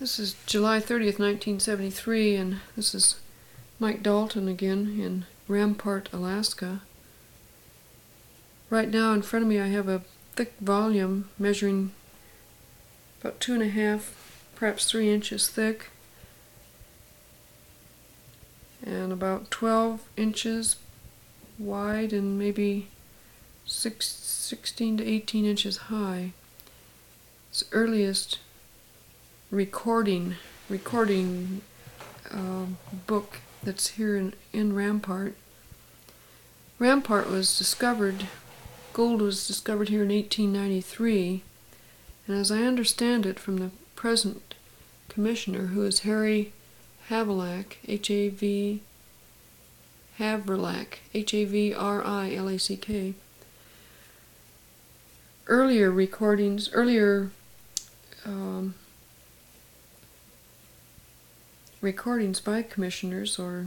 This is July 30th, 1973, and this is Mike Dalton again in Rampart, Alaska. Right now in front of me I have a thick volume measuring about 2.5, perhaps 3 inches thick, and about 12 inches wide and maybe 16 to 18 inches high. It's earliest recording book that's here in Rampart. Rampart was discovered, gold was discovered here in 1893, and as I understand it from the present commissioner, who is Harry Havrilac, Havrilac, Havrilack, earlier recordings by commissioners or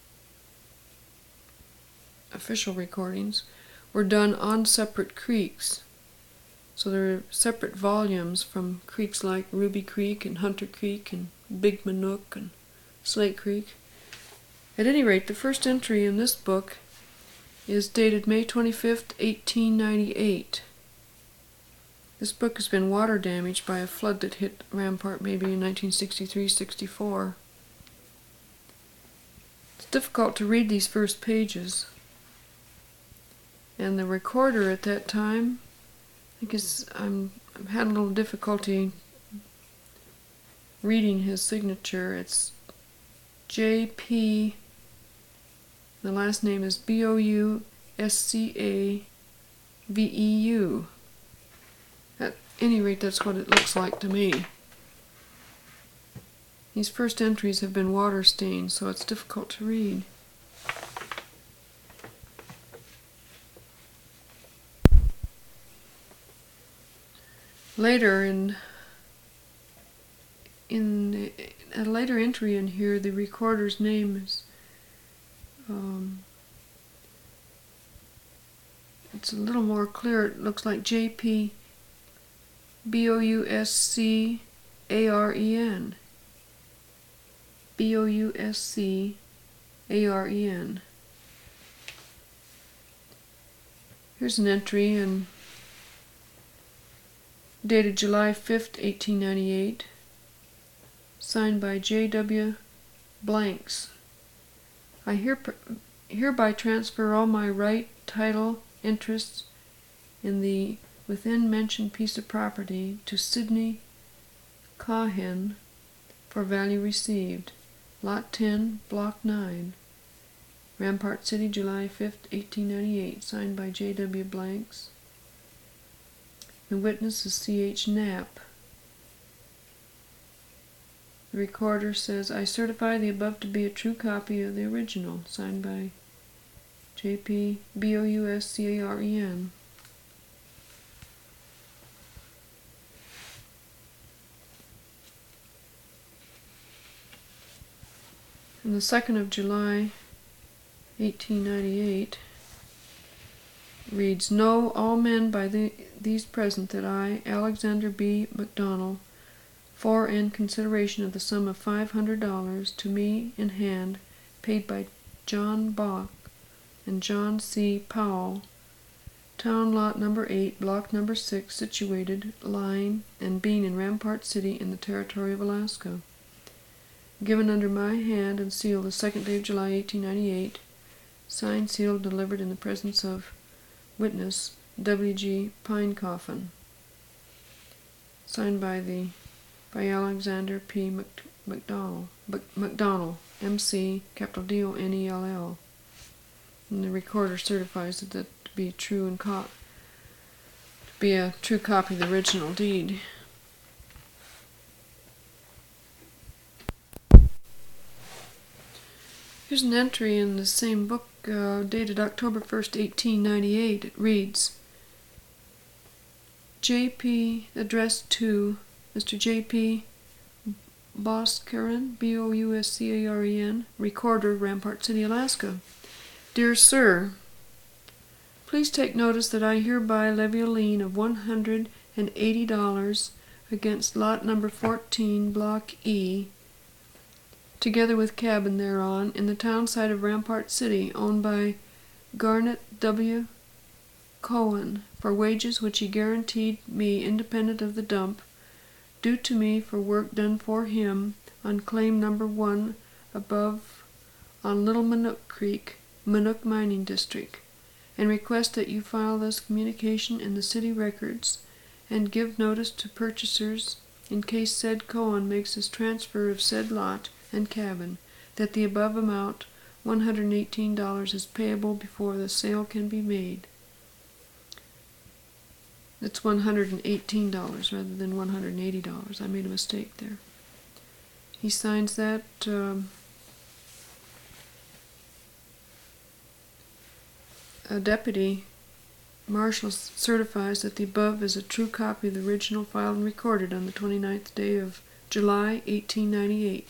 official recordings were done on separate creeks. So there are separate volumes from creeks like Ruby Creek and Hunter Creek and Big Manook and Slate Creek. At any rate, the first entry in this book is dated May 25th, 1898. This book has been water damaged by a flood that hit Rampart maybe in 1963-64. It's difficult to read these first pages, and the recorder at that time, I guess I'm had a little difficulty reading his signature. It's J.P. The last name is Bouscaveu. At any rate, that's what it looks like to me. These first entries have been water stained, so it's difficult to read. Later, in a later entry in here, the recorder's name is it's a little more clear. It looks like J.P. Bouscaren. Bouscaren. Here's an entry dated July 5th, 1898, signed by J.W. Blanks. I hereby transfer all my right, title, interests in the within mentioned piece of property to Sidney Cahen for value received. Lot 10, Block 9, Rampart City, July 5th, 1898, signed by J.W. Blanks. The witness is C.H. Knapp. The recorder says, I certify the above to be a true copy of the original, signed by J.P. Bouscaren. On the 2nd of July, 1898, reads, Know all men by these present that I, Alexander B. McDonald, for and consideration of the sum of $500 to me in hand, paid by John Bach and John C. Powell, town lot number 8, block number 6, situated, lying, and being in Rampart City in the territory of Alaska. Given under my hand and sealed the 2nd day of July, 1898, signed, sealed, delivered in the presence of witness W.G. Pinecoffin. Signed by Alexander P. McDonald, M.C., capital D-O-N-E-L-L. And the recorder certifies that to be true and to be a true copy of the original deed. Here's an entry in the same book dated October 1st, 1898. It reads, J.P. addressed to Mr. J.P. Bouscaren, B-O-U-S-C-A-R-E-N, recorder, Rampart City, Alaska. Dear Sir, please take notice that I hereby levy a lien of $180 against lot number 14, block E, together with cabin thereon, in the town site of Rampart City, owned by Garnet W. Cohen, for wages which he guaranteed me independent of the dump, due to me for work done for him on claim number 1 above on Little Manook Creek, Manook Mining District, and request that you file this communication in the city records and give notice to purchasers in case said Cohen makes his transfer of said lot and cabin, that the above amount, $118, is payable before the sale can be made. It's $118 rather than $180. I made a mistake there. He signs that. A deputy marshal certifies that the above is a true copy of the original filed and recorded on the 29th day of July, 1898.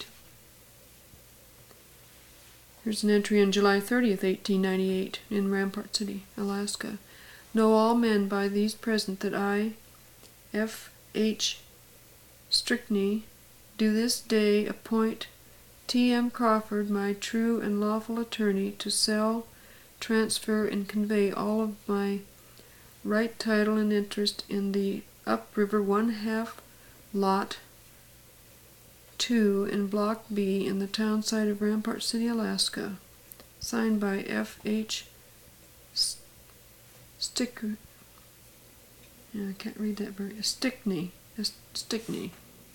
Here's an entry on July 30th, 1898, in Rampart City, Alaska. Know all men by these present that I, F. H. Stickney, do this day appoint T. M. Crawford, my true and lawful attorney, to sell, transfer, and convey all of my right title and interest in the upriver 1/2 lot 2 in block B in the town site of Rampart City, Alaska. Signed by F. H. Stickney. I can't read that very. Stickney. Stickney.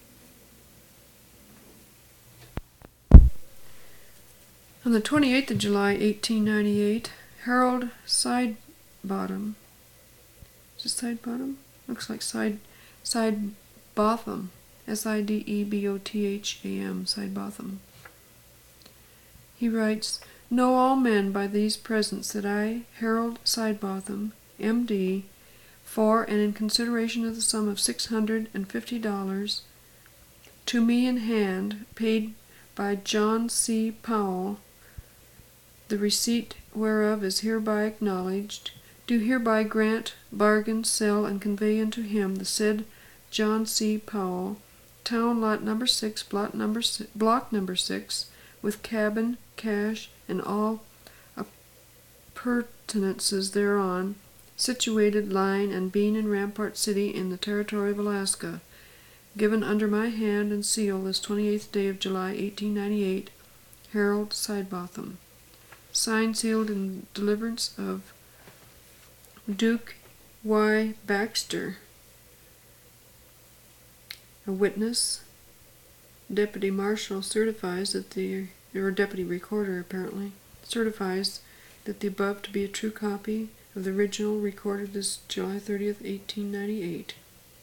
On the 28th of July, 1898, Harold Sidebottom. Is it Sidebottom? Looks like Sidebotham. Sidebotham. Sidebotham. He writes, Know all men by these presents that I, Harold Sidebotham, M.D., for and in consideration of the sum of $650 to me in hand, paid by John C. Powell, the receipt whereof is hereby acknowledged, do hereby grant, bargain, sell, and convey unto him the said John C. Powell, town lot number 6, block number 6, with cabin, cash, and all appurtenances thereon, situated, lying, and being in Rampart City in the territory of Alaska, given under my hand and seal this 28th day of July, 1898, Harold Sidebotham. Signed, sealed, and deliverance of Duke Y. Baxter. A witness, deputy marshal, certifies that or deputy recorder apparently, certifies that the above to be a true copy of the original recorded this July 30th, 1898.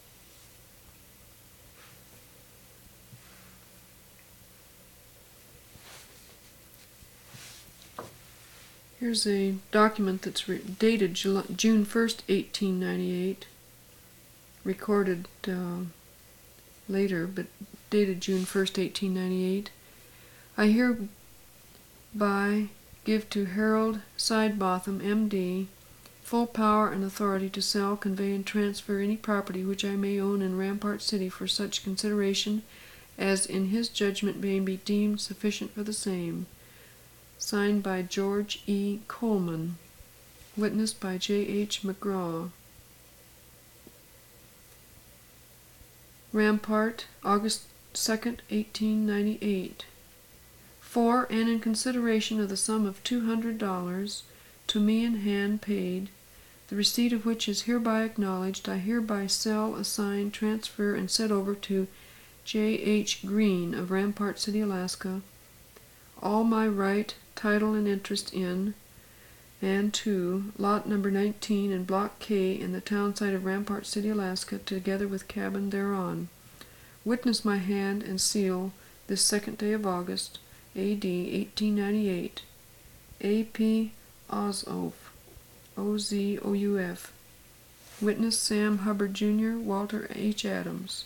Here's a document that's dated June 1st, 1898, recorded later, but dated June 1st, 1898. I hereby give to Harold Sidebotham, M.D., full power and authority to sell, convey, and transfer any property which I may own in Rampart City for such consideration as in his judgment may be deemed sufficient for the same. Signed by George E. Coleman. Witnessed by J. H. McGraw. Rampart, August 2nd, 1898. For and in consideration of the sum of $200 to me in hand paid, the receipt of which is hereby acknowledged, I hereby sell, assign, transfer, and set over to J. H. Green of Rampart City, Alaska, all my right, title, and interest in, and to lot number 19 in block K in the town site of Rampart City, Alaska, together with cabin thereon. Witness my hand and seal this 2nd day of August, A.D. 1898. A. P. Ozouf, O-Z-O-U-F. Witness Sam Hubbard, Jr., Walter H. Adams.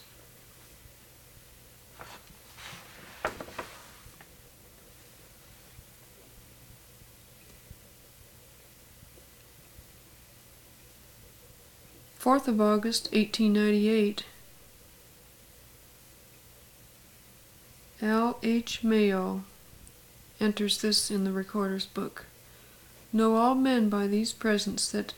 August 4th, 1898. L. H. Mayo enters this in the recorder's book. Know all men by these presents that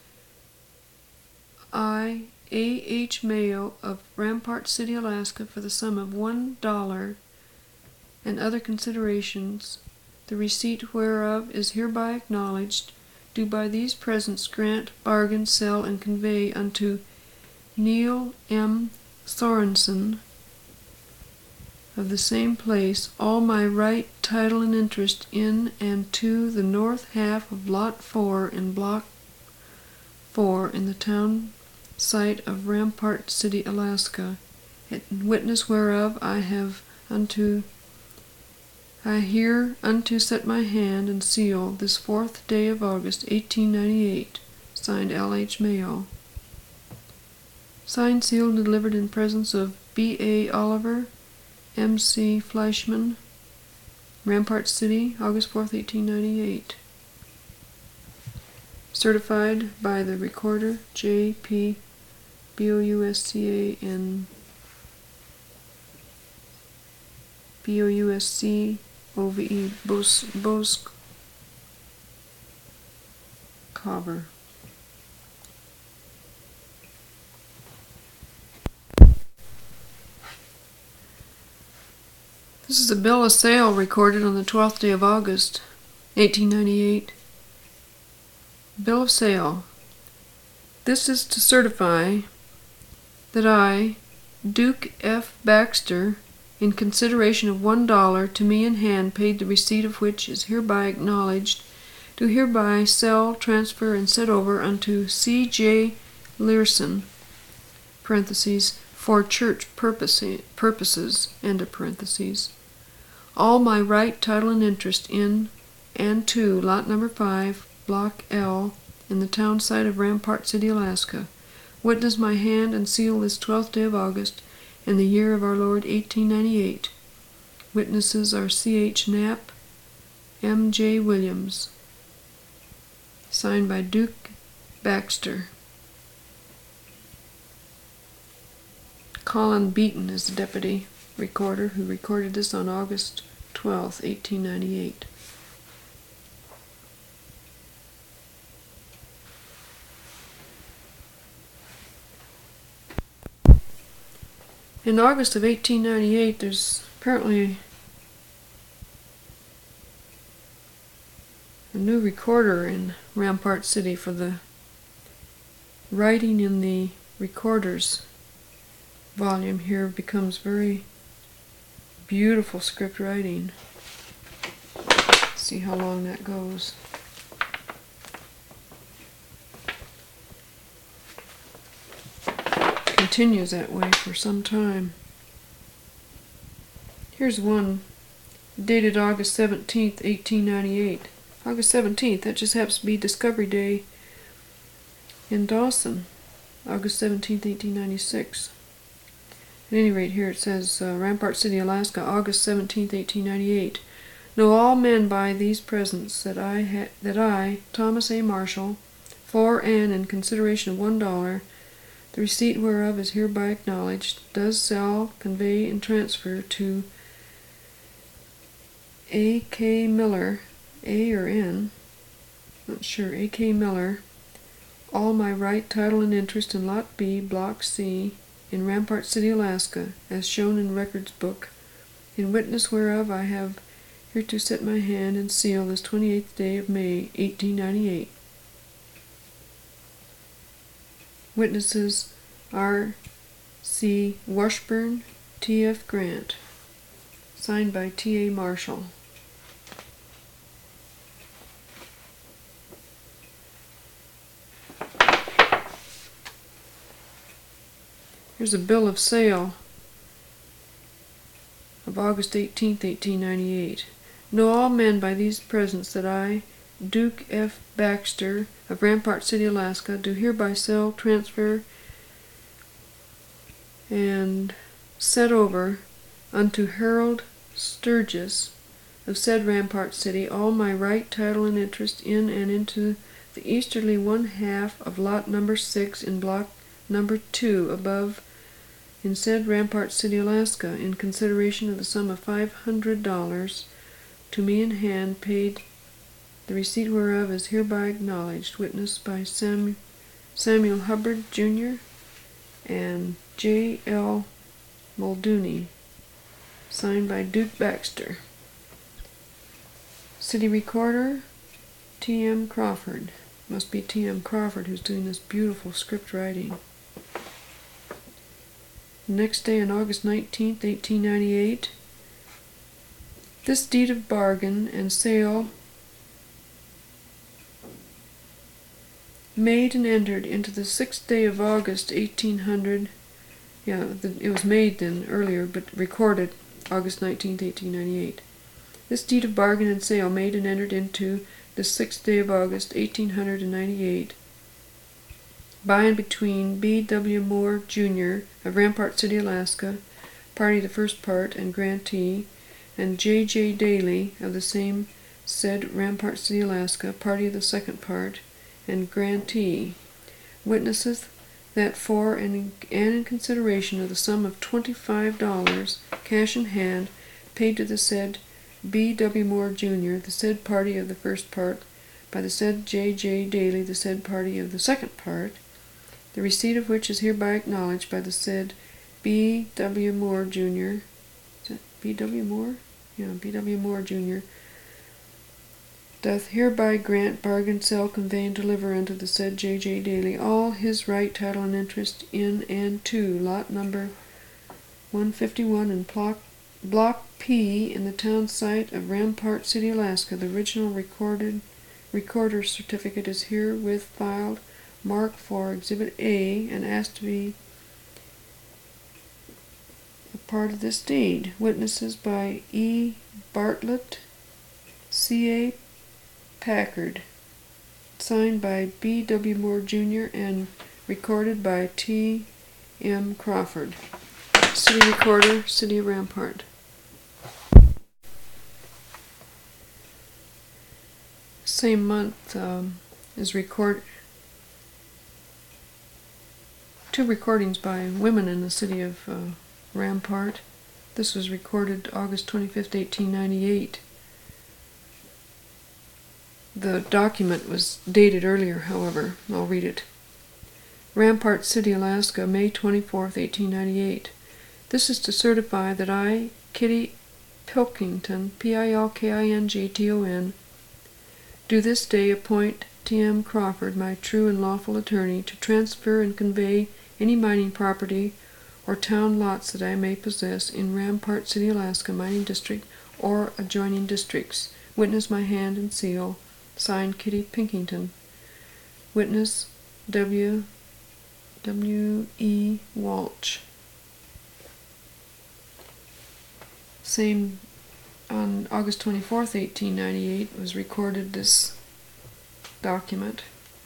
I, A. H. Mayo of Rampart City, Alaska, for the sum of $1 and other considerations, the receipt whereof is hereby acknowledged, do by these presents grant, bargain, sell, and convey unto Neil M. Sorensen of the same place all my right, title, and interest in and to the north half of Lot 4 in Block 4 in the town site of Rampart City, Alaska, in witness whereof I hereunto set my hand and seal this 4th day of August, 1898, signed L. H. Mayo. Signed, sealed, and delivered in presence of B. A. Oliver, M. C. Fleischman, Rampart City, August 4th, 1898. Certified by the recorder, J. P. Bouscan Bouscove Boscover. This is a bill of sale recorded on the 12th day of August, 1898. Bill of sale. This is to certify that I, Duke F. Baxter, in consideration of $1 to me in hand, paid the receipt of which is hereby acknowledged, do hereby sell, transfer, and set over unto C. J. Learson, parentheses, for church purposes, end of parentheses, all my right, title, and interest in and to Lot number 5, Block L, in the town site of Rampart City, Alaska. Witness my hand and seal this 12th day of August, in the year of our Lord 1898. Witnesses are C. H. Knapp, M. J. Williams. Signed by Duke Baxter. Colin Beaton is the deputy recorder who recorded this on August 12th, 1898. In August of 1898, there's apparently a new recorder in Rampart City for the writing in the recorder's volume here becomes very beautiful script writing. See how long that goes. Continues that way for some time. Here's one dated August 17th, 1898. August 17th, that just happens to be Discovery Day in Dawson. August 17th, 1896. At any rate, here it says, Rampart City, Alaska, August 17th, 1898. Know all men by these presents that I, Thomas A. Marshall, for and in consideration of $1, the receipt whereof is hereby acknowledged, does sell, convey, and transfer to A. K. Miller, A or N, not sure, A. K. Miller, all my right, title, and interest in Lot B, Block C, in Rampart City, Alaska, as shown in Records Book, in witness whereof I have hereto set my hand and seal this 28th day of May, 1898. Witnesses R. C. Washburn, T. F. Grant. Signed by T. A. Marshall. Here's a bill of sale of August 18th, 1898. Know all men by these presents that I, Duke F. Baxter of Rampart City, Alaska, do hereby sell, transfer, and set over unto Harold Sturgis of said Rampart City all my right, title, and interest in and into the easterly 1/2 of Lot number 6 in Block number 2 above in said Rampart City, Alaska, in consideration of the sum of $500 to me in hand, paid, the receipt whereof is hereby acknowledged. Witnessed by Samuel Hubbard, Jr. and J. L. Muldooney. Signed by Duke Baxter. City Recorder, T. M. Crawford. Must be T. M. Crawford who's doing this beautiful script writing. Next day on August 19th, 1898, this deed of bargain and sale made and entered into the 6th day of August, 1800. It was made then earlier, but recorded August 19th, 1898. This deed of bargain and sale made and entered into the 6th day of August, 1898, by and between B. W. Moore, Jr. of Rampart City, Alaska, party the first part and grantee, and J. J. Daly of the same said Rampart City, Alaska, party of the second part and grantee, witnesseth that for and in consideration of the sum of $25, cash in hand, paid to the said B. W. Moore, Jr., the said party of the first part, by the said J. J. Daly, the said party of the second part, the receipt of which is hereby acknowledged by the said B. W. Moore, Jr. Is that B. W. Moore? Yeah, B. W. Moore, Jr. Doth hereby grant, bargain, sell, convey, and deliver unto the said J. J. Daly all his right, title, and interest in and to lot number 151 and Block P in the town site of Rampart City, Alaska. The original recorder's certificate is herewith filed, marked for Exhibit A, and asked to be a part of this deed. Witnesses by E. Bartlett, C. A. Packard. Signed by B. W. Moore, Jr. and recorded by T. M. Crawford. City Recorder, City of Rampart. Same month is two recordings by women in the city of Rampart. This was recorded August 25th, 1898. The document was dated earlier, however. I'll read it. Rampart City, Alaska, May 24th, 1898. This is to certify that I, Kitty Pilkington, Pilkington, do this day appoint T. M. Crawford, my true and lawful attorney, to transfer and convey any mining property or town lots that I may possess in Rampart City, Alaska, mining district, or adjoining districts. Witness my hand and seal. Signed, Kitty Pilkington. Witness W. E. Walsh. Same on August 24th, 1898 was recorded this document.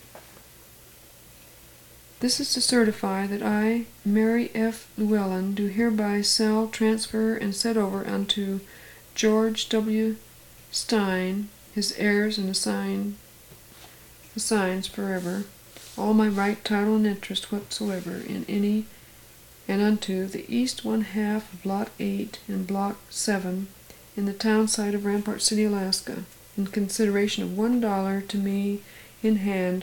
This is to certify that I, Mary F. Llewellyn, do hereby sell, transfer, and set over unto George W. Stein, his heirs, and assigns forever all my right, title, and interest whatsoever in any and unto the east 1/2 of Lot 8 and Block 7 in the town site of Rampart City, Alaska, in consideration of $1 to me in hand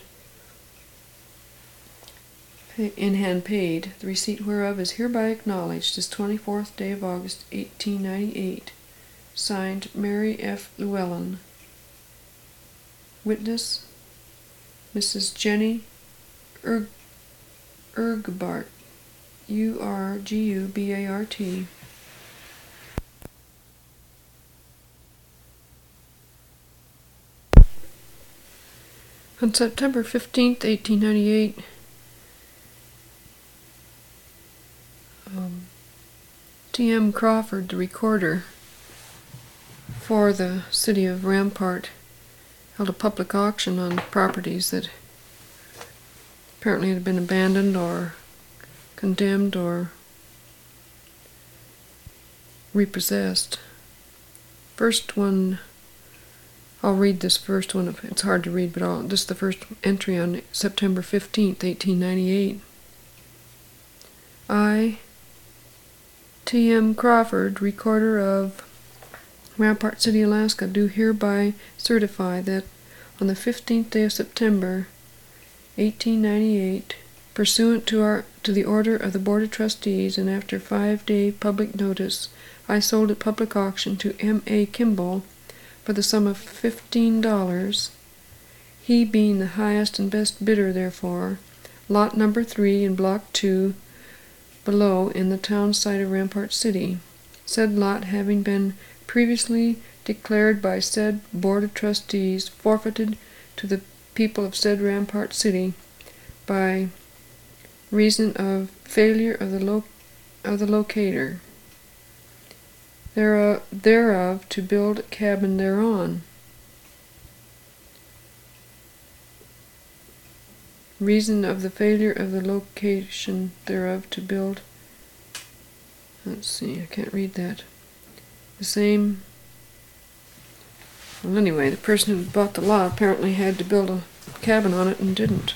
paid, the receipt whereof is hereby acknowledged this 24th day of August, 1898. Signed, Mary F. Llewellyn. Witness, Mrs. Jenny Urgbart, Urgbart. On September 15th, 1898, T. M. Crawford, the recorder for the city of Rampart, held a public auction on properties that apparently had been abandoned or condemned or repossessed. First one, I'll read this first one. It's hard to read, but this is the first entry on September 15th, 1898. I, T.M. Crawford, Recorder of Rampart City, Alaska, do hereby certify that on the 15th day of September, 1898, pursuant to the order of the Board of Trustees and after 5-day public notice, I sold at public auction to M.A. Kimball for the sum of $15, he being the highest and best bidder therefore, lot number 3 in block 2 below in the town site of Rampart City, said lot having been previously declared by said Board of Trustees forfeited to the people of said Rampart City by reason of failure of the locator thereof to build a cabin thereon. Reason of the failure of the location thereof to build. Let's see, I can't read that. The same. Well, anyway, the person who bought the lot apparently had to build a cabin on it and didn't.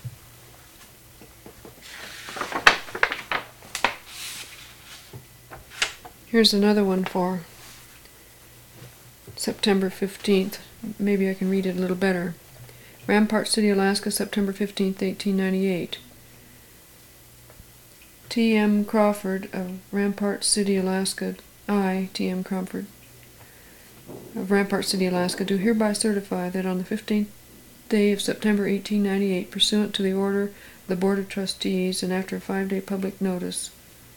Here's another one for September 15th. Maybe I can read it a little better. Rampart City, Alaska, September 15th, 1898. T.M. Crawford of Rampart City, Alaska. I, T.M. Crawford of Rampart City, Alaska, do hereby certify that on the 15th day of September 1898, pursuant to the order of the Board of Trustees and after a 5-day public notice,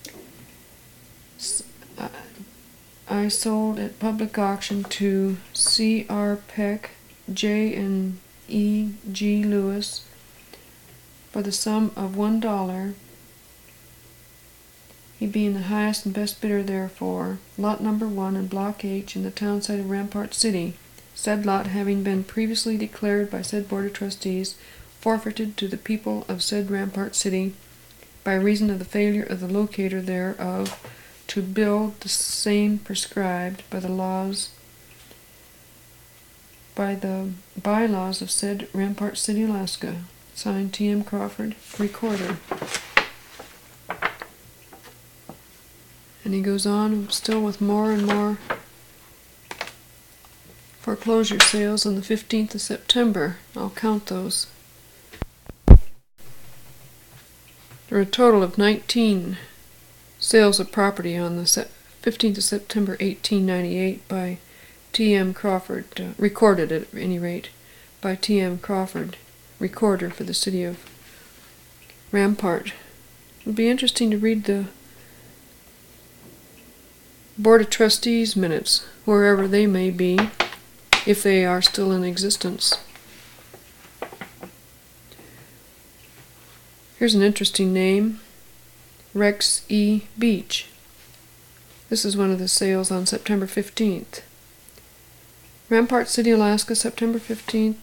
I sold at public auction to C.R. Peck, J. and E. G. Lewis for the sum of $1, he being the highest and best bidder therefore, lot number 1 in block H in the town site of Rampart City, said lot having been previously declared by said Board of Trustees forfeited to the people of said Rampart City by reason of the failure of the locator thereof to build the same prescribed by the bylaws of said Rampart City, Alaska. Signed, T.M. Crawford, Recorder. And he goes on still with more and more foreclosure sales on the 15th of September. I'll count those. There are a total of 19 sales of property on the 15th of September 1898 by T.M. Crawford, recorded at any rate, by T.M. Crawford, Recorder for the city of Rampart. It would be interesting to read the Board of Trustees minutes, wherever they may be, if they are still in existence. Here's an interesting name, Rex E. Beach. This is one of the sales on September 15th. Rampart City, Alaska, September 15th.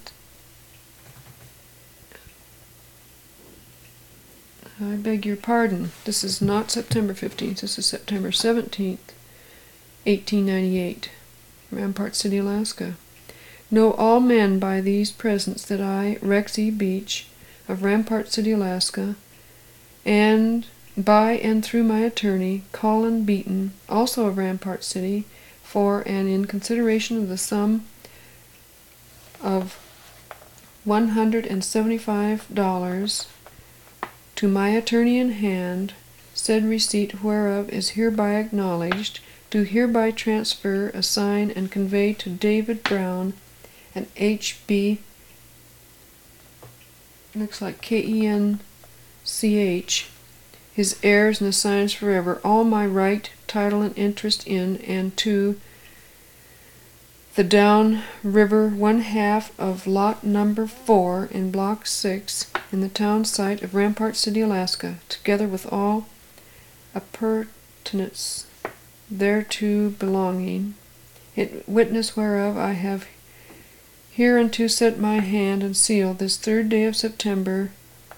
I beg your pardon. This is not September 15th. This is September 17th, 1898. Rampart City, Alaska. Know all men by these presents that I, Rex E. Beach, of Rampart City, Alaska, and by and through my attorney, Colin Beaton, also of Rampart City, for and in consideration of the sum of $175 to my attorney in hand, said receipt whereof is hereby acknowledged, do hereby transfer, assign, and convey to David Brown and H.B. looks like Kench, his heirs and assigns forever, all my right, title, and interest in, and to the down river 1/2 of lot number 4 in block 6 in the town site of Rampart City, Alaska, together with all appurtenances thereto belonging, it witness whereof I have hereunto set my hand and seal this 3rd day of September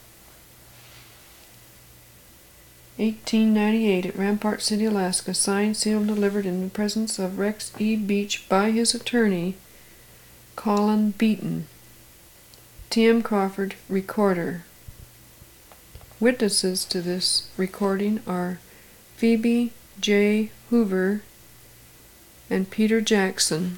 1898 at Rampart City, Alaska, signed, sealed, and delivered in the presence of Rex E. Beach by his attorney, Colin Beaton. T.M. Crawford, Recorder. Witnesses to this recording are Phoebe J. Hoover, and Peter Jackson.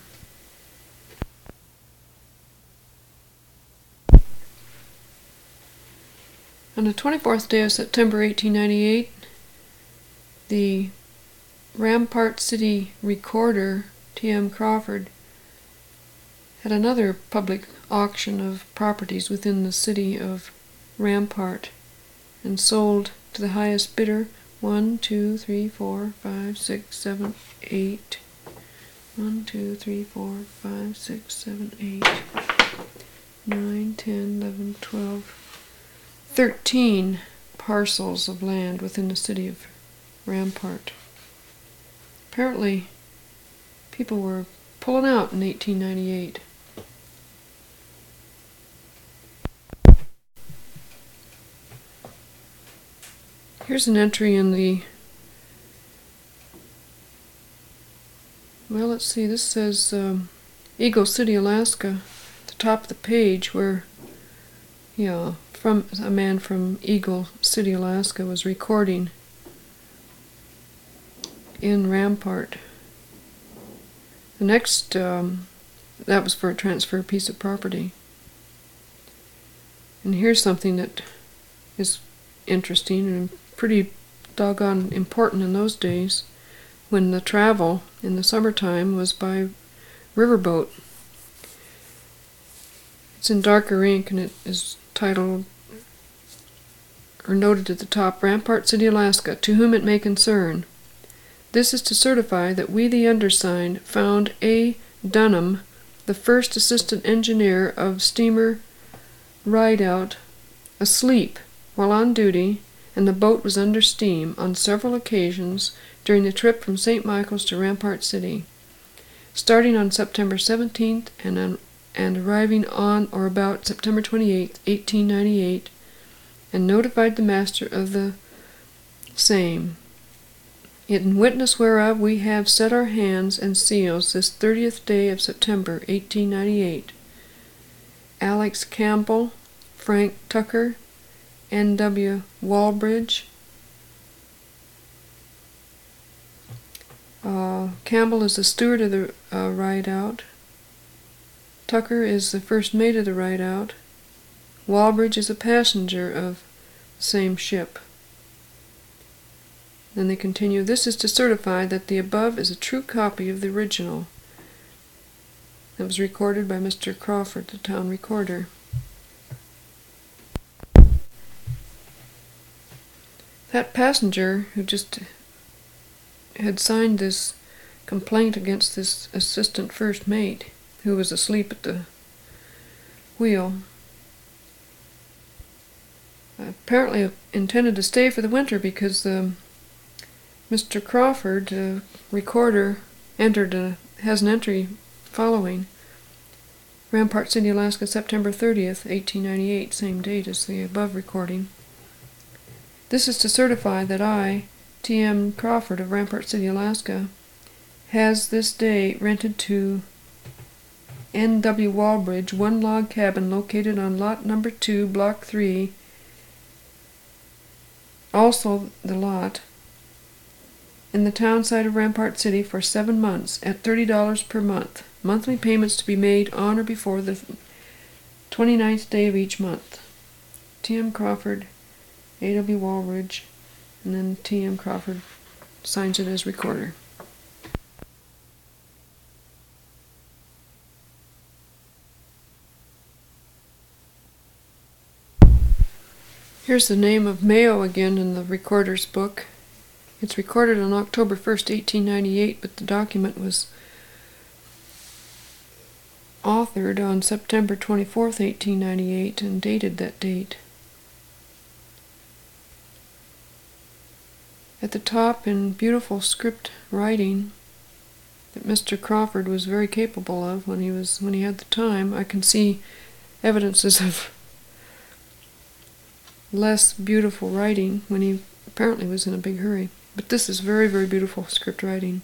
On the 24th day of September 1898, the Rampart City Recorder, T.M. Crawford, had another public auction of properties within the city of Rampart and sold to the highest bidder 1, 2, 3, 4, 5, 6, 7, 8. 1, 2, 3, 4, 5, 6, 7, 8, 9, 10, 11, 12, 13 parcels of land within the city of Rampart. Apparently, people were pulling out in 1898. Here's an entry in the, well, let's see, this says Eagle City, Alaska, at the top of the page, where, from a man from Eagle City, Alaska was recording in Rampart. The next, that was for a transfer piece of property. And here's something that is interesting and pretty doggone important in those days, when the travel in the summertime was by riverboat. It's in darker ink and it is titled, or noted at the top, Rampart City, Alaska, to whom it may concern. This is to certify that we, the undersigned, found A. Dunham, the first assistant engineer of steamer Rideout, asleep while on duty, and the boat was under steam on several occasions during the trip from St. Michael's to Rampart City, starting on September 17th and arriving on or about September 28th, 1898, and notified the master of the same. In witness whereof we have set our hands and seals this 30th day of September, 1898. Alex Campbell, Frank Tucker, N.W. Walbridge. Campbell is the steward of the Rideout. Tucker is the first mate of the Rideout. Walbridge is a passenger of the same ship. Then they continue, this is to certify that the above is a true copy of the original. That was recorded by Mr. Crawford, the town recorder. That passenger who just had signed this complaint against this assistant first mate, who was asleep at the wheel, apparently intended to stay for the winter because Mr. Crawford, the recorder, has an entry following Rampart City, Alaska, September 30th, 1898, same date as the above recording. This is to certify that I, T.M. Crawford of Rampart City, Alaska, has this day rented to N.W. Walbridge one log cabin located on lot number 2, block 3, also the lot, in the town site of Rampart City for 7 months at $30 per month. Monthly payments to be made on or before the 29th day of each month. T.M. Crawford, A.W. Walbridge, and then T.M. Crawford signs it as recorder. Here's the name of Mayo again in the recorder's book. It's recorded on October 1st, 1898, but the document was authored on September 24th, 1898, and dated that date. At the top, in beautiful script writing that Mr. Crawford was very capable of when he had the time, I can see evidences of less beautiful writing when he apparently was in a big hurry. But this is very, very beautiful script writing.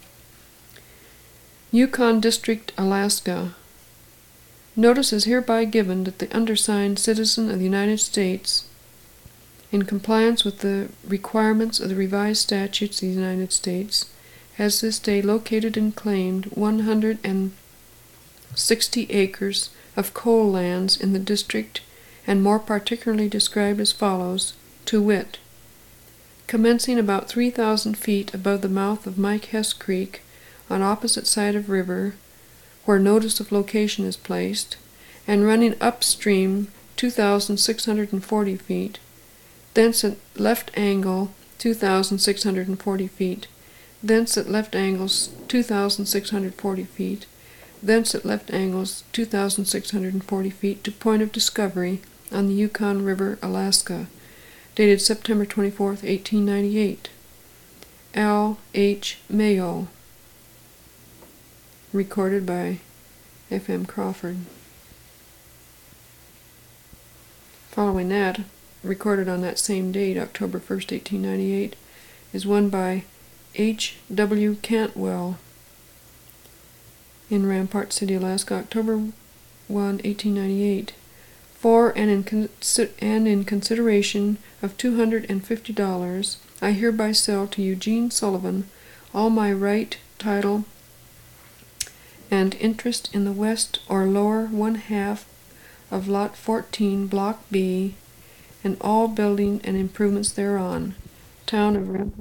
Yukon District, Alaska. Notice is hereby given that the undersigned citizen of the United States in compliance with the requirements of the revised statutes of the United States, has this day located and claimed 160 acres of coal lands in the district, and more particularly described as follows, to wit: commencing about 3,000 feet above the mouth of Mike Hess Creek, on opposite side of river, where notice of location is placed, and running upstream 2,640 feet, thence at left angle 2,640 feet, thence at left angles 2,640 feet, thence at left angles 2,640 feet to point of discovery on the Yukon River, Alaska, dated September 24th, 1898. Al H. Mayo. Recorded by F.M. Crawford. Following that, recorded on that same date, October 1st, 1898, is one by H. W. Cantwell in Rampart City, Alaska, October 1, 1898. For and in consideration of $250, I hereby sell to Eugene Sullivan all my right, title, and interest in the west or lower one-half of Lot 14, Block B, and all building and improvements thereon. Town of Rampart.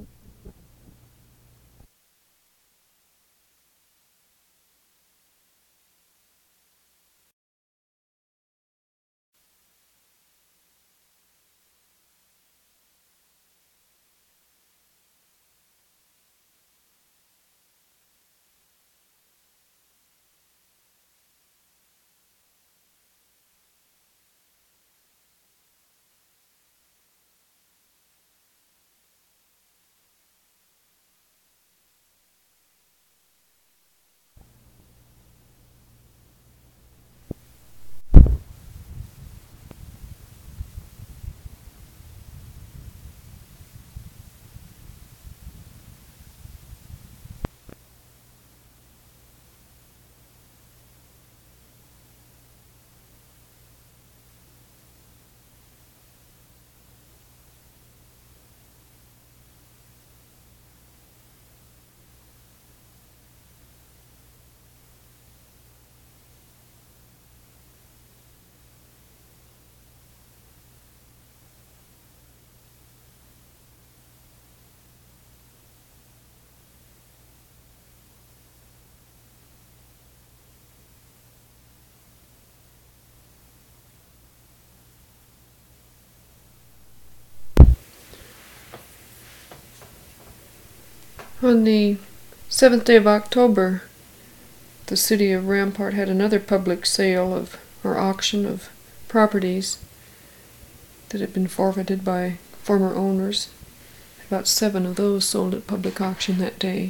On the 7th day of October, the city of Rampart had another public sale of, or auction of, properties that had been forfeited by former owners. About 7 of those sold at public auction that day.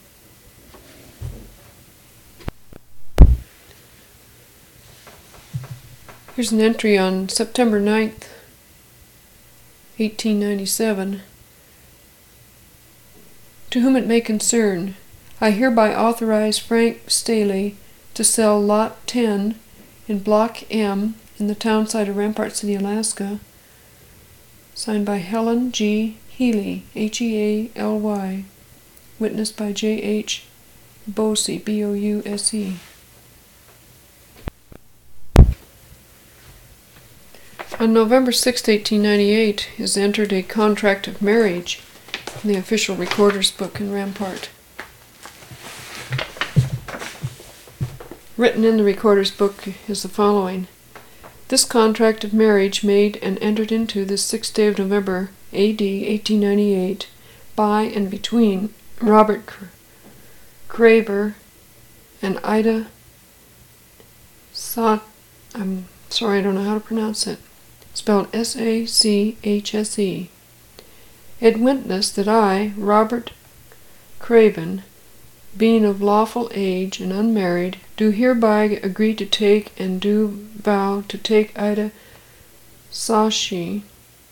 Here's an entry on September 9th, 1897. To whom it may concern, I hereby authorize Frank Staley to sell Lot 10 in Block M in the town site of Rampart City, Alaska. Signed by Helen G. Healy, Healy. Witnessed by J. H. Bouse, Bouse. On November 6, 1898, is entered a contract of marriage in the official recorder's book in Rampart. Written in the recorder's book is the following: this contract of marriage made and entered into this 6th day of November, A.D. 1898, by and between Robert Craver and Ida I'm sorry, I don't know how to pronounce it. Spelled S-A-C-H-S-E. It witnessed that I, Robert Craven, being of lawful age and unmarried, do hereby agree to take and do vow to take Ida Sashi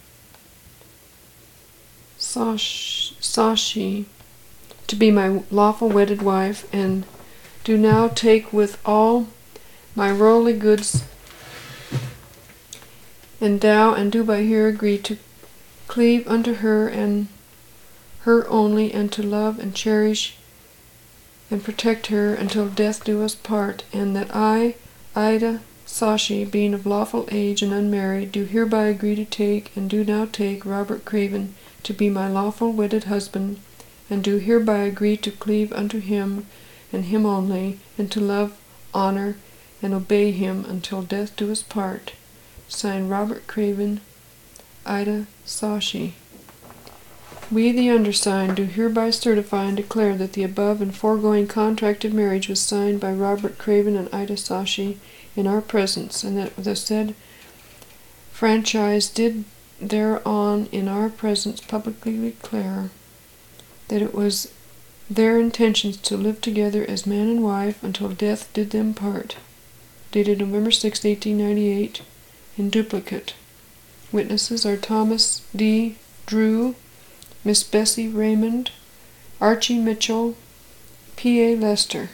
to be my lawful wedded wife, and do now take with all my worldly goods, endow and do by here agree to cleave unto her and her only, and to love and cherish and protect her until death do us part, and that I, Ida Sashi, being of lawful age and unmarried, do hereby agree to take, and do now take, Robert Craven to be my lawful wedded husband, and do hereby agree to cleave unto him and him only, and to love, honor, and obey him until death do us part. Signed, Robert Craven, Ida Sashi. We, the undersigned, do hereby certify and declare that the above and foregoing contract of marriage was signed by Robert Craven and Ida Sashi in our presence, and that the said franchise did thereon in our presence publicly declare that it was their intentions to live together as man and wife until death did them part. Dated November 6, 1898, in duplicate. Witnesses are Thomas D. Drew, Miss Bessie Raymond, Archie Mitchell, P.A. Lester.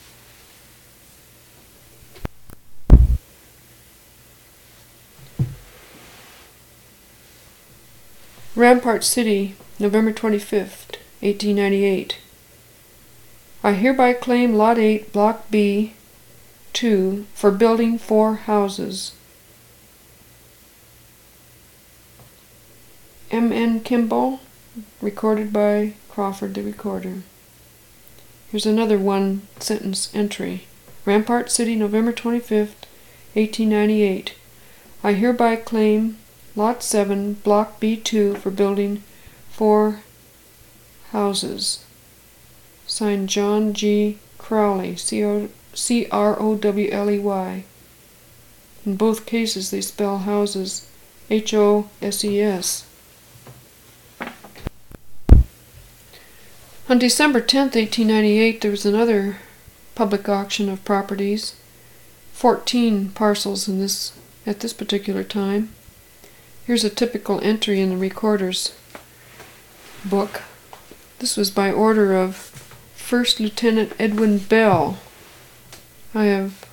Rampart City, November 25th, 1898. I hereby claim Lot 8, Block B, 2, for building 4 houses. M.N. Kimball, recorded by Crawford the Recorder. Here's another one-sentence entry. Rampart City, November 25th, 1898. I hereby claim Lot 7, Block B2 for building 4 houses. Signed, John G. Crowley, C-R-O-W-L-E-Y. In both cases they spell houses H-O-S-E-S. On December 10th, 1898, there was another public auction of properties. 14 parcels at this particular time. Here's a typical entry in the recorder's book. This was by order of First Lieutenant Edwin Bell. I have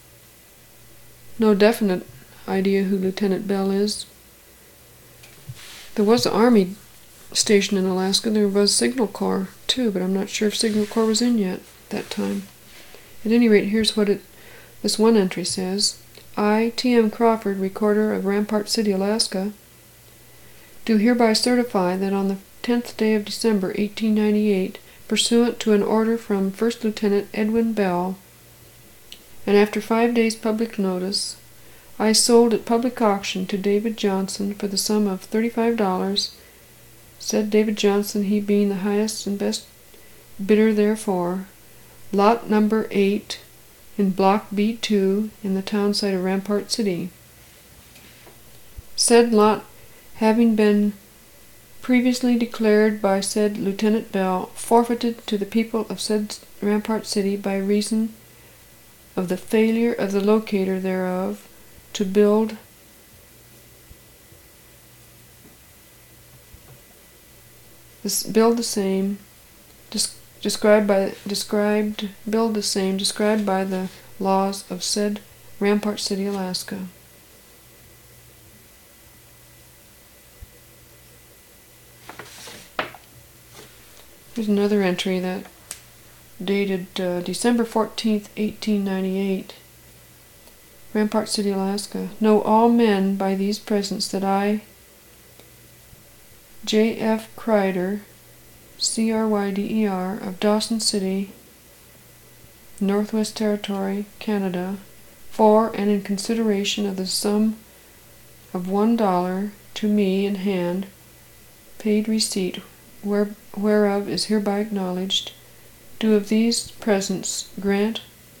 no definite idea who Lieutenant Bell is. There was an Army station in Alaska. There was Signal Corps too, but I'm not sure if Signal Corps was in yet that time. At any rate, here's what this one entry says. I, T.M. Crawford, Recorder of Rampart City, Alaska, do hereby certify that on the 10th day of December, 1898, pursuant to an order from First Lieutenant Edwin Bell, and after 5 days' public notice, I sold at public auction to David Johnson for the sum of $35, said David Johnson, he being the highest and best bidder therefore, lot number 8 in Block B2 in the town site of Rampart City. Said lot having been previously declared by said Lieutenant Bell forfeited to the people of said Rampart City by reason of the failure of the locator thereof to build the same described by the laws of said Rampart City, Alaska. Here's another entry that dated December 14th, 1898. Rampart City, Alaska. Know all men by these presents that I, J.F. Cryder, C-R-Y-D-E-R, of Dawson City, Northwest Territory, Canada, for and in consideration of the sum of $1 to me in hand, paid receipt, whereof is hereby acknowledged, do of these presents grant,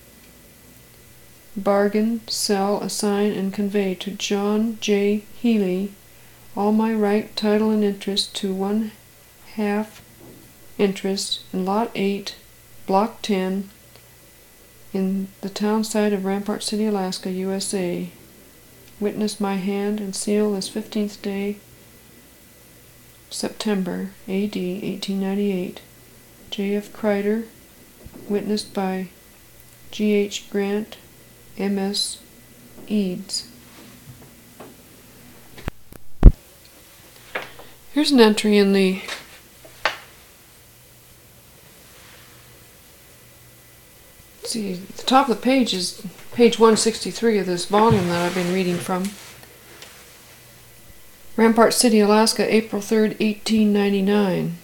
bargain, sell, assign, and convey to John J. Healy all my right, title, and interest to 1/2 interest in Lot 8, Block 10, in the town site of Rampart City, Alaska, USA. Witness my hand and seal this 15th day, September, A.D. 1898. J.F. Cryder, witnessed by G.H. Grant, M.S. Eads. Here's an entry in the the top of the page is page 163 of this volume that I've been reading from. Rampart City, Alaska, April 3rd, 1899.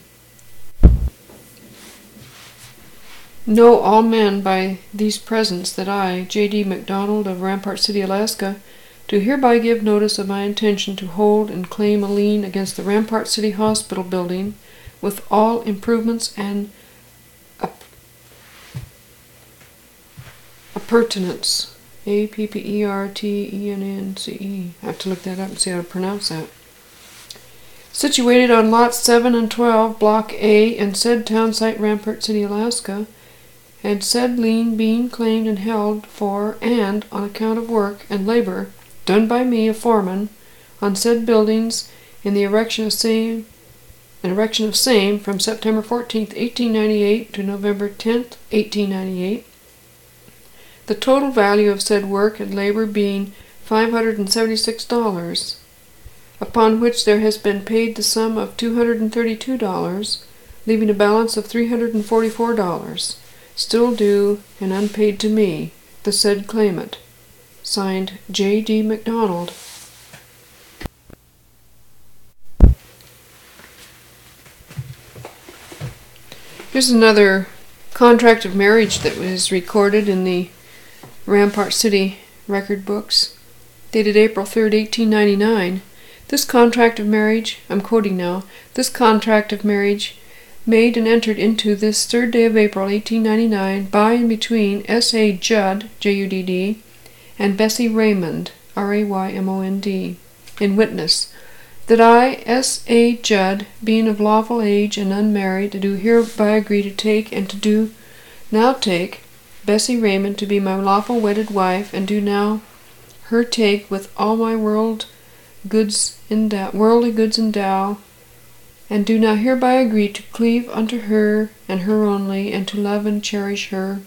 Know all men by these presents that I, J.D. McDonald of Rampart City, Alaska, do hereby give notice of my intention to hold and claim a lien against the Rampart City Hospital building with all improvements and appurtenance. Appertenance. I have to look that up and see how to pronounce that. Situated on lots 7 and 12, Block A, in said town site, Rampart City, Alaska, and said lien being claimed and held for and on account of work and labor done by me, a foreman, on said buildings in the erection of same from September 14th, 1898 to November 10th, 1898. The total value of said work and labor being $576, upon which there has been paid the sum of $232, leaving a balance of $344, still due and unpaid to me, the said claimant. Signed, J.D. McDonald. Here's another contract of marriage that was recorded in the Rampart City record books, dated April 3rd, 1899. This contract of marriage, I'm quoting now, this contract of marriage made and entered into this 3rd day of April, 1899, by and between S.A. Judd, J-U-D-D, and Bessie Raymond, R-A-Y-M-O-N-D, in witness, that I, S.A. Judd, being of lawful age and unmarried, do hereby agree to take and to do now take Bessie Raymond to be my lawful wedded wife, and do now her take with all my worldly goods endow, and do now hereby agree to cleave unto her and her only, and to love and cherish her,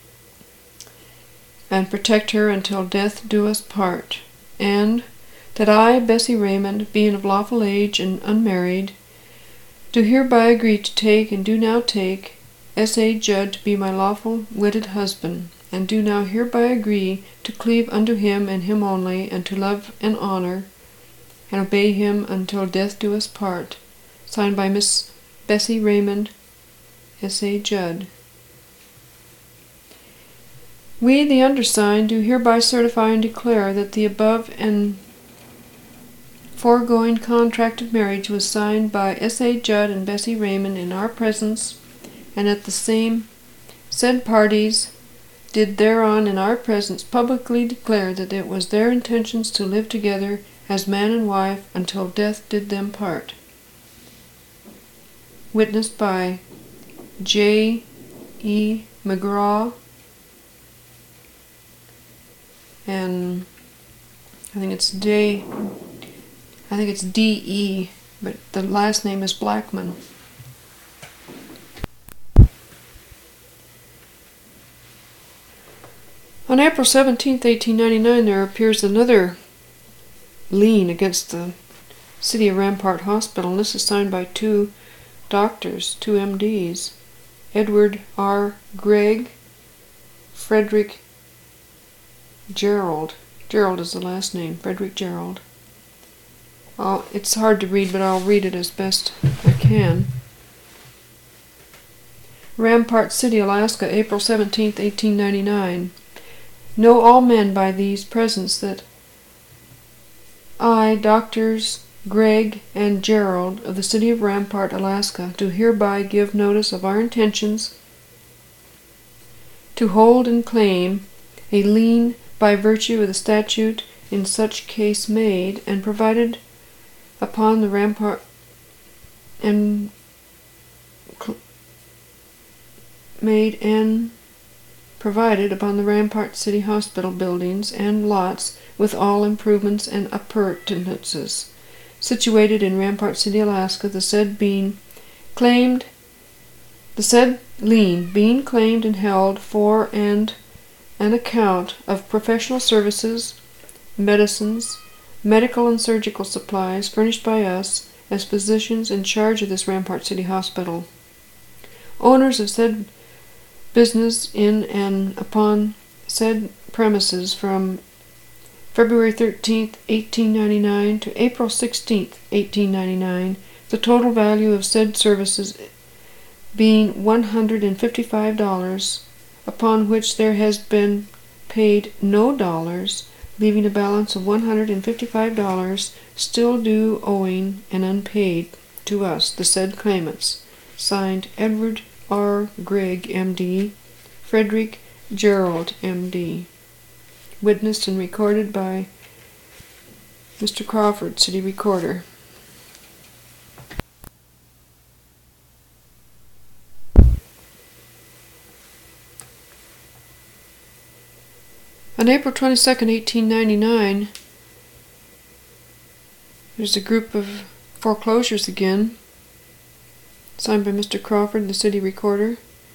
and protect her until death do us part, and that I, Bessie Raymond, being of lawful age and unmarried, do hereby agree to take and do now take S.A. Judd to be my lawful wedded husband, and do now hereby agree to cleave unto him and him only, and to love and honor and obey him until death do us part. Signed by Miss Bessie Raymond, S.A. Judd. We, the undersigned, do hereby certify and declare that the above and foregoing contract of marriage was signed by S.A. Judd and Bessie Raymond in our presence, and that the same said parties did thereon in our presence publicly declare that it was their intentions to live together as man and wife until death did them part. Witnessed by J. E. McGraw, and I think it's D.E., but the last name is Blackman. On April 17th, 1899, there appears another lien against the City of Rampart Hospital, and this is signed by two doctors, two MDs, Edward R. Gregg, Frederick Gerald. Gerald is the last name, Frederick Gerald. It's hard to read, but I'll read it as best I can. Rampart City, Alaska, April 17th, 1899. Know all men by these presents that I, Doctors Gregg and Gerald of the City of Rampart, Alaska, do hereby give notice of our intentions to hold and claim a lien by virtue of the statute in such case made and provided upon the Rampart and made and provided upon the Rampart City Hospital buildings and lots with all improvements and appurtenances situated in Rampart City, Alaska, the said lien being claimed and held for and an account of professional services, medicines, medical and surgical supplies furnished by us as physicians in charge of this Rampart City Hospital. Owners of said business in and upon said premises from February 13th, 1899 to April 16th, 1899, the total value of said services being $155, upon which there has been paid no dollars, leaving a balance of $155 still due, owing, and unpaid to us, the said claimants. Signed, Edward R. Grigg, M.D., Frederick Gerald, M.D. Witnessed and recorded by Mr. Crawford, City Recorder. On April 22nd, 1899, there's a group of foreclosures again, signed by Mr. Crawford, the City Recorder.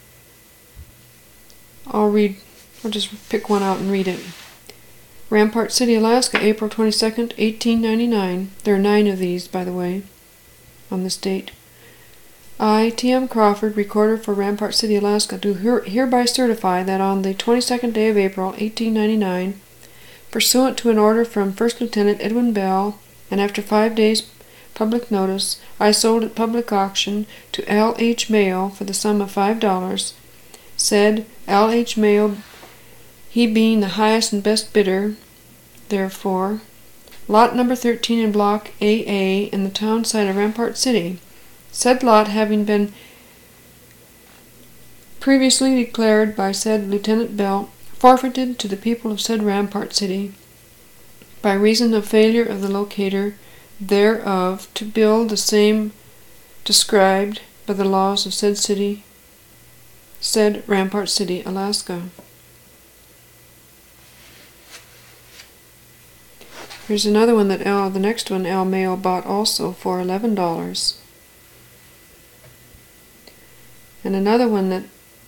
I'll just pick one out and read it. Rampart City, Alaska, April 22nd, 1899. There are 9 of these, by the way, on this date. I, T.M. Crawford, Recorder for Rampart City, Alaska, do hereby certify that on the 22nd day of April, 1899, pursuant to an order from First Lieutenant Edwin Bell, and after 5 days' public notice, I sold at public auction to L. H. Mayo for the sum of $5, said L. H. Mayo, he being the highest and best bidder, therefore, lot number 13 in Block AA in the town site of Rampart City, said lot having been previously declared by said Lieutenant Bell forfeited to the people of said Rampart City by reason of failure of the locator thereof to build the same described by the laws of said city, said Rampart City, Alaska. Here's another one that the next one L. Mayo bought also for $11. And another one that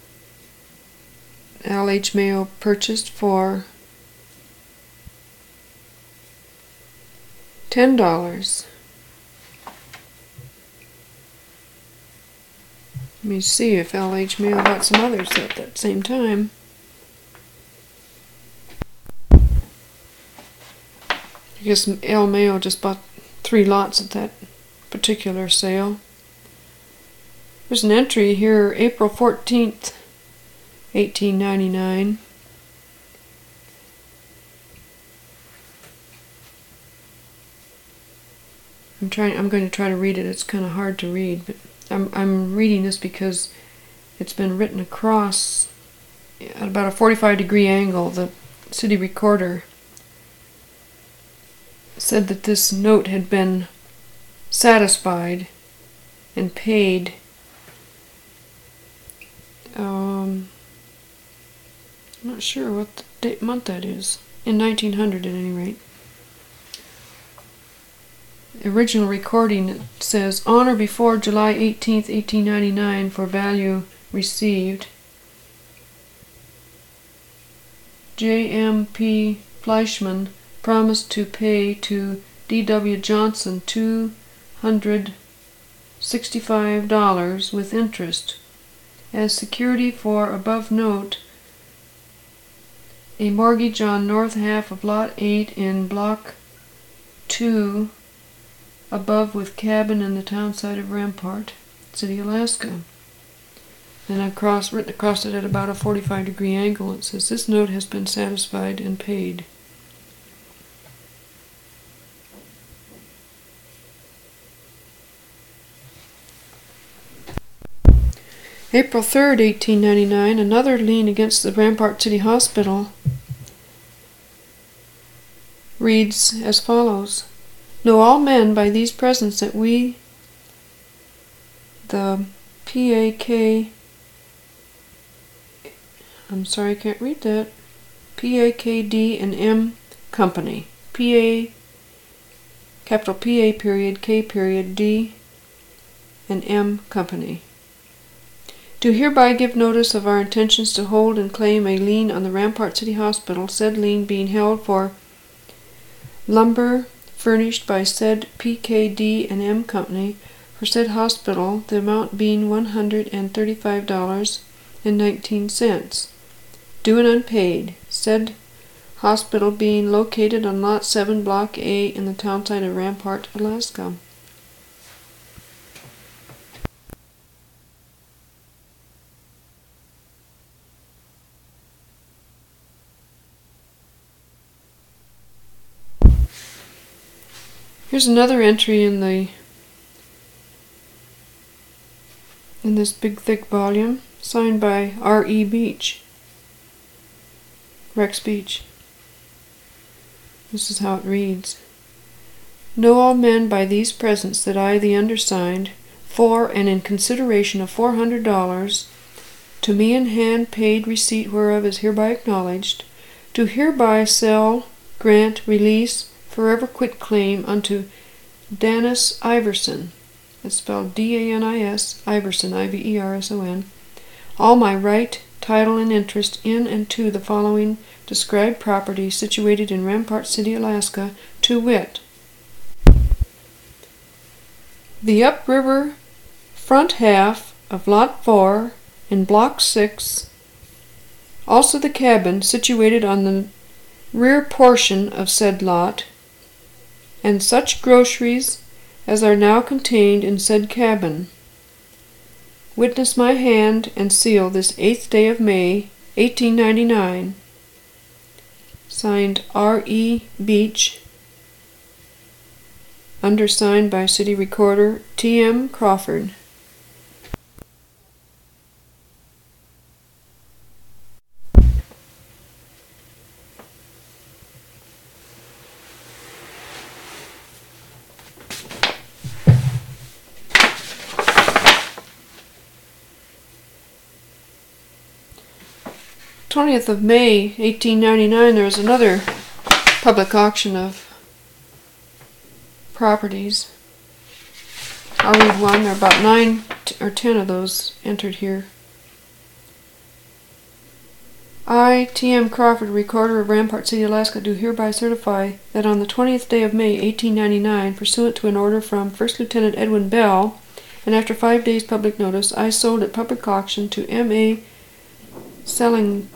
L. H. Mayo purchased for $10. Let me see if L. H. Mayo bought some others at that same time. I guess L. Mayo just bought 3 lots at that particular sale. There's an entry here, April 14th, 1899. I'm going to try to read it. It's kind of hard to read, but I'm reading this because it's been written across at about a 45-degree angle. The City Recorder said that this note had been satisfied and paid. I'm not sure what the month that is. In 1900, at any rate. The original recording, it says, on or before July 18th, 1899, for value received. J.M.P. Fleischman promised to pay to D.W. Johnson $265 with interest. As security for above note, a mortgage on north half of Lot 8 in Block 2, above with cabin in the town site of Rampart City, Alaska. And I've written across it at about a 45-degree angle. It says, this note has been satisfied and paid. April 3rd, 1899, another lien against the Rampart City Hospital reads as follows. Know all men by these presents that we, the PAK, I'm sorry, I can't read that, PAKD and M Company, PA, capital PA period, K period, D and M Company, do hereby give notice of our intentions to hold and claim a lien on the Rampart City Hospital, said lien being held for lumber furnished by said PKD&M Company for said hospital, the amount being $135.19, due and unpaid, said hospital being located on Lot 7, Block A in the townsite of Rampart, Alaska. Here's another entry in this big thick volume, signed by R.E. Beach, Rex Beach. This is how it reads. Know all men by these presents that I, the undersigned, for and in consideration of $400, to me in hand paid receipt whereof is hereby acknowledged, do hereby sell, grant, release, forever quit claim unto Danis Iverson, it's spelled D-A-N-I-S, Iverson, I-V-E-R-S-O-N, all my right, title, and interest in and to the following described property situated in Rampart City, Alaska, to wit, the upriver front half of Lot 4 in Block 6, also the cabin situated on the rear portion of said lot, and such groceries as are now contained in said cabin. Witness my hand and seal this 8th day of May, 1899. Signed R.E. Beach. Undersigned by City Recorder T.M. Crawford. th of May, 1899, there was another public auction of properties. I'll read one. There are about 9 or 10 of those entered here. I, T.M. Crawford, Recorder of Rampart City, Alaska, do hereby certify that on the 20th day of May, 1899, pursuant to an order from First Lieutenant Edwin Bell, and after 5 days public notice, I sold at public auction to M.A. Sellingken,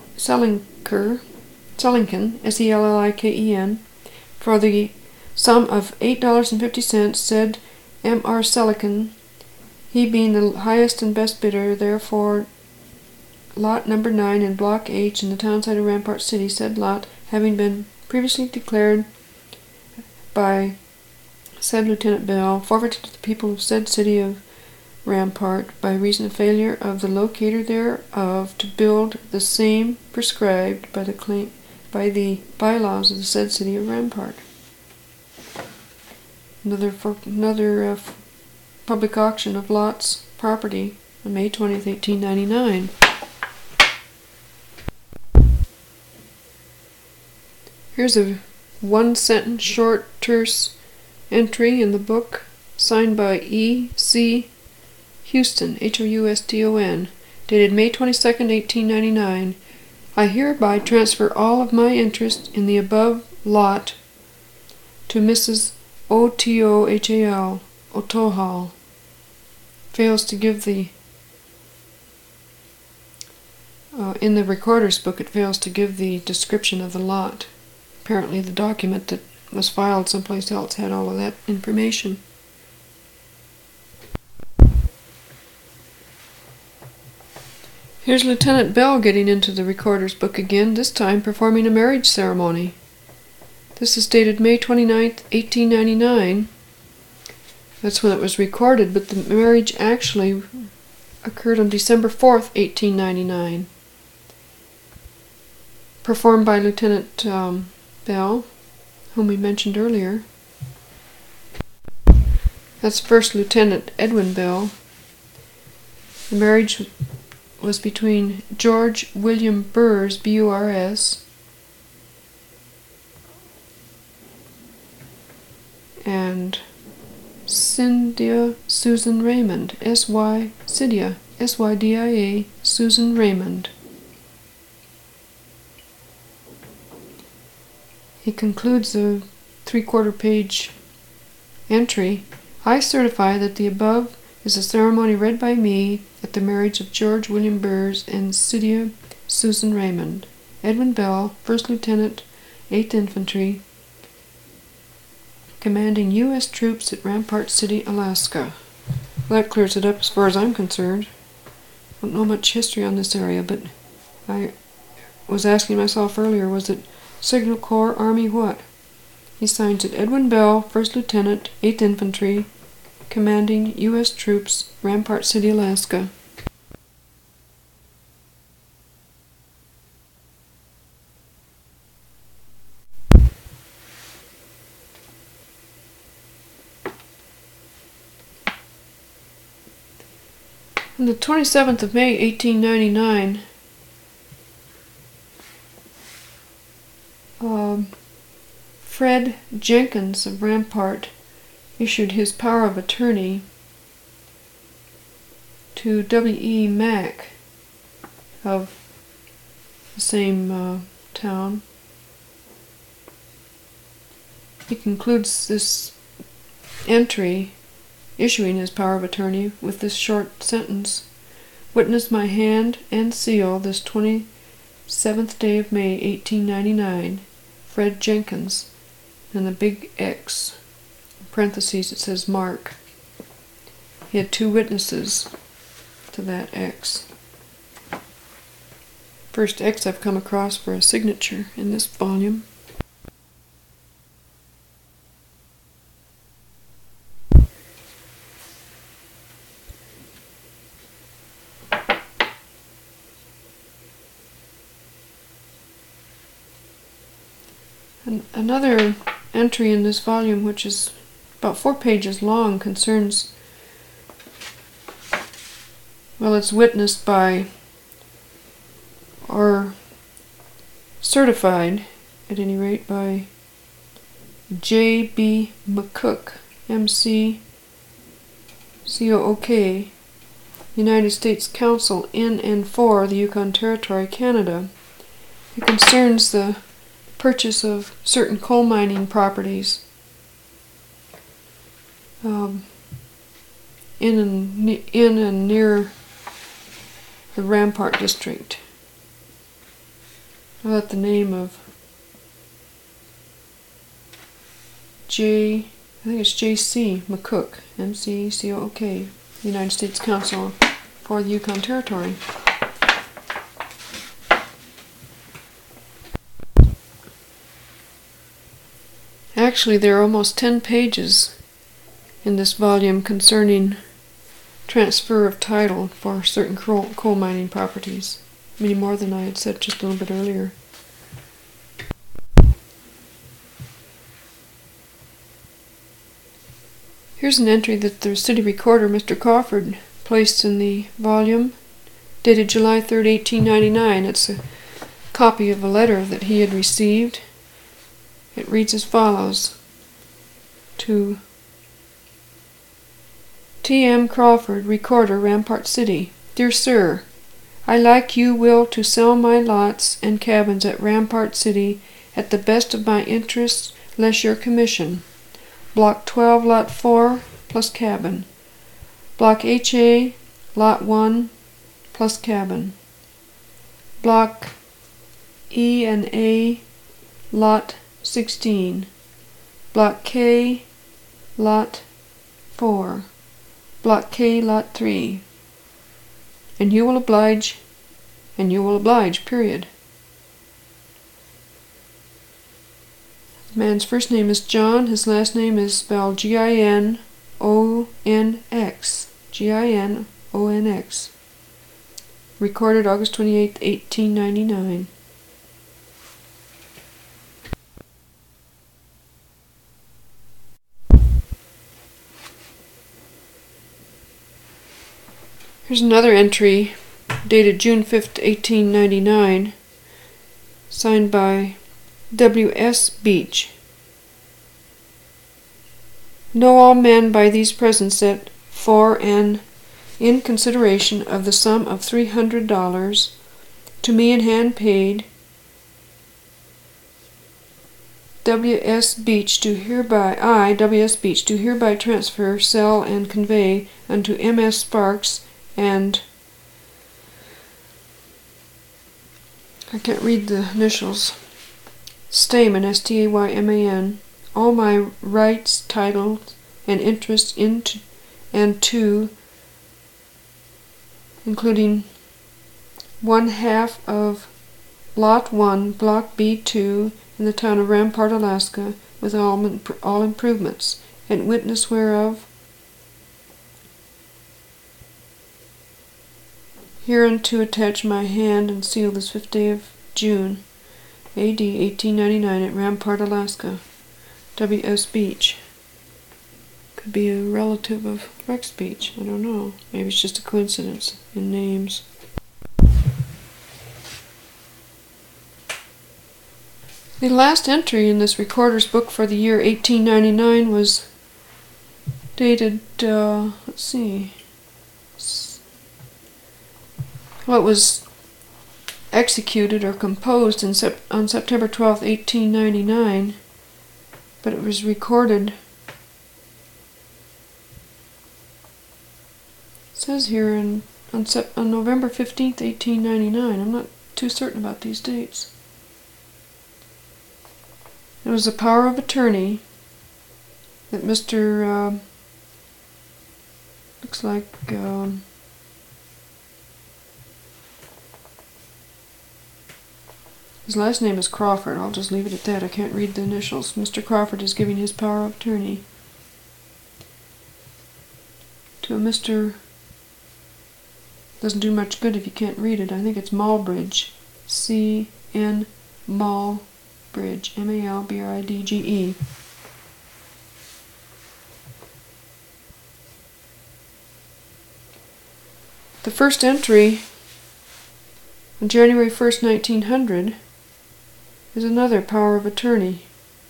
S-E-L-L-I-K-E-N, for the sum of $8.50, said M.R. Sellingken, he being the highest and best bidder, therefore lot number 9 in Block H in the townsite of Rampart City, said lot having been previously declared by said Lieutenant Bell, forfeited to the people of said city of Rampart by reason of failure of the locator thereof to build the same prescribed by the bylaws of the said city of Rampart. Another public auction of lots property on May 20th, 1899. Here's a one-sentence short terse entry in the book signed by E. C. Houston, H-O-U-S-T-O-N, dated May 22nd, 1899. I hereby transfer all of my interest in the above lot to Mrs. O-T-O-H-A-L, Otohal. Fails to give the... in the recorder's book it fails to give the description of the lot. Apparently the document that was filed someplace else had all of that information. Here's Lieutenant Bell getting into the recorder's book again, this time performing a marriage ceremony. This is dated May 29th, 1899. That's when it was recorded, but the marriage actually occurred on December 4th, 1899. Performed by Lieutenant Bell, whom we mentioned earlier. That's First Lieutenant Edwin Bell. The marriage was between George William Burrs, B-U-R-S, and Cyndia Susan Raymond, Cydia, S-Y-D-I-A, Susan Raymond. He concludes the 3/4 page entry. I certify that the above is a ceremony read by me at the marriage of George William Burrs and Cydia Susan Raymond. Edwin Bell, 1st Lieutenant, 8th Infantry, commanding U.S. troops at Rampart City, Alaska. Well, that clears it up as far as I'm concerned. I don't know much history on this area, but I was asking myself earlier, was it Signal Corps, Army, what? He signs it, Edwin Bell, 1st Lieutenant, 8th Infantry, commanding U.S. troops, Rampart City, Alaska. On the 27th of May, 1899, Fred Jenkins of Rampart issued his power of attorney to W.E. Mack of the same town. He concludes this entry, issuing his power of attorney, with this short sentence: "Witness my hand and seal this 27th day of May, 1899, Fred Jenkins," and the big X. In parentheses it says Mark. He had 2 witnesses to that X. First X I've come across for a signature in this volume. Another entry in this volume, which is about 4 pages long, concerns, well, it's witnessed by, or certified, at any rate, by J.B. McCook, M.C.C.O.O.K., United States Counsel in and for the Yukon Territory, Canada. It concerns the purchase of certain coal mining properties in and near the Rampart district. I let the name of I think it's J.C. McCook, M.C.C.O.O.K., United States Counsel for the Yukon Territory. Actually, there are almost 10 pages in this volume concerning transfer of title for certain coal mining properties. Many more than I had said just a little bit earlier. Here's an entry that the city recorder, Mr. Crawford, placed in the volume, dated July 3rd, 1899. It's a copy of a letter that he had received. It reads as follows: to T.M. Crawford, Recorder, Rampart City. Dear Sir, I like you will to sell my lots and cabins at Rampart City at the best of my interests, less your commission. Block 12, Lot 4, plus cabin. Block HA, Lot 1, plus cabin. Block E and A, Lot 16. Block K, Lot 4. Block K, Lot 3. And you will oblige, period. The man's first name is John, his last name is spelled Ginonx. Ginonx. Recorded August 28, 1899. Here's another entry dated June 5th, 1899, signed by W.S. Beach. Know all men by these presents that for and in consideration of the sum of $300 to me in hand paid, W.S. Beach do hereby transfer, sell, and convey unto M.S. Sparks and I can't read the initials. Stayman, S-T-A-Y-M-A-N, all my rights, titles, and interests into and to, including 1/2 of Lot 1, Block B2, in the town of Rampart, Alaska, with all improvements, and witness whereof hereunto attach my hand and seal this 5th day of June, A.D. 1899, at Rampart, Alaska. W.S. Beach. Could be a relative of Rex Beach. I don't know. Maybe it's just a coincidence in names. The last entry in this recorder's book for the year 1899 was dated, let's see. Well, it was executed or composed on September 12th, 1899, but it was recorded. It says here on November 15th, 1899. I'm not too certain about these dates. It was a power of attorney that Mr. Looks like his last name is Crawford. I'll just leave it at that. I can't read the initials. Mr. Crawford is giving his power of attorney to a Mr. Doesn't do much good if you can't read it. I think it's Malbridge. C-N Malbridge. M-A-L-B-R-I-D-G-E. The first entry on January 1st, 1900 is another power of attorney.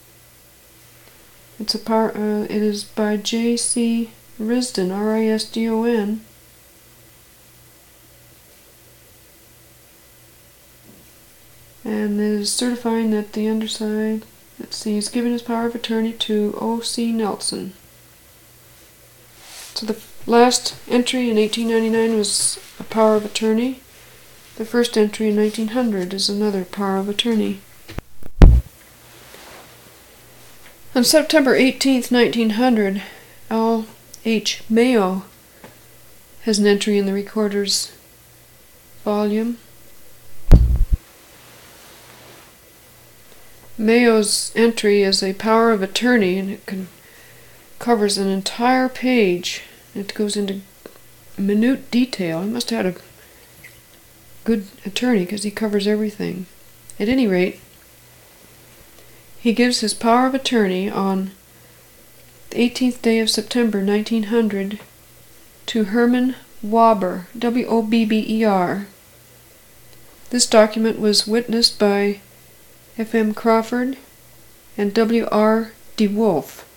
It's a power. It is by J.C. Risdon, R-I-S-D-O-N. And it is certifying that the undersigned, let's see, he's given his power of attorney to O.C. Nelson. So the last entry in 1899 was a power of attorney. The first entry in 1900 is another power of attorney. On September 18th, 1900, L. H. Mayo has an entry in the recorder's volume. Mayo's entry is a power of attorney, and it covers an entire page. It goes into minute detail. He must have had a good attorney because he covers everything. At any rate, he gives his power of attorney on the 18th day of September 1900 to Herman Wobber, W-O-B-B-E-R. This document was witnessed by F.M. Crawford and W.R. DeWolf.